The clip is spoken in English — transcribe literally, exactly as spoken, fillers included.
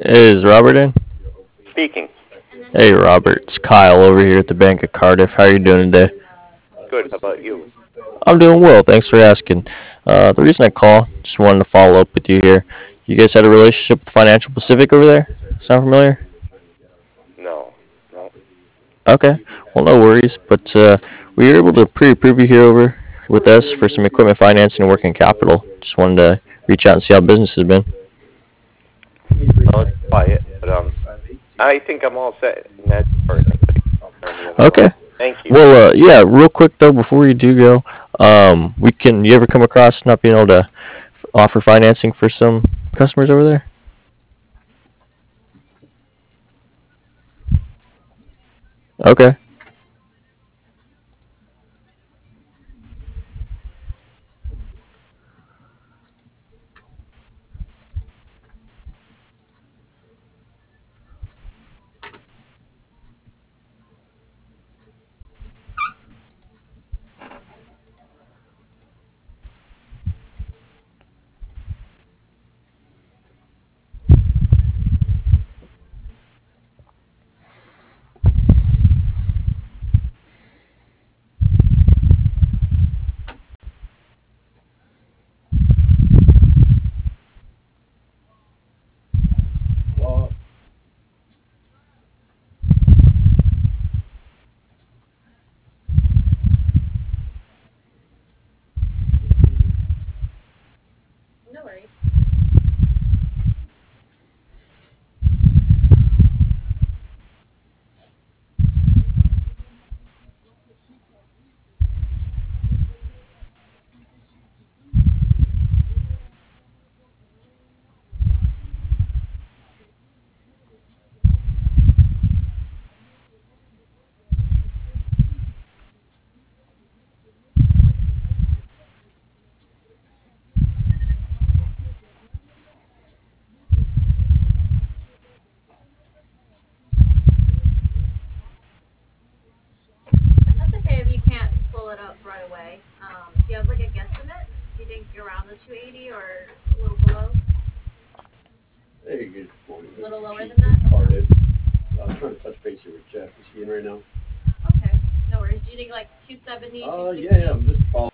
Is Robert in? Speaking. Hey, Robert. It's Kyle over here at the Bank of Cardiff. How are you doing today? Good. How about you? I'm doing well. Thanks for asking. Uh, the reason I call, just wanted to follow up with you here. You guys had a relationship with Financial Pacific over there? Sound familiar? No. No. Okay. Well, no worries. But uh, we were able to pre-approve you here over with us for some equipment financing and working capital. Just wanted to reach out and see how business has been. No, it's quiet. But um, I think I'm all set in that department or any other one. Okay. Thank you. Well, uh, yeah. Real quick though, before you do go, um, we can. You ever come across not being able to offer financing for some customers over there? Okay. That's okay if you can't pull it up right away. Um, do you have like a guesstimate? Do you think around the two eighty or a little below? Hey, good morning. A This little is lower Chief than that? with Cardiff. I'm trying to touch base here with Jeff. Is he in right now? Okay, no worries. Do you think like two seventy, two Uh, sixty? yeah, yeah. I'm just following.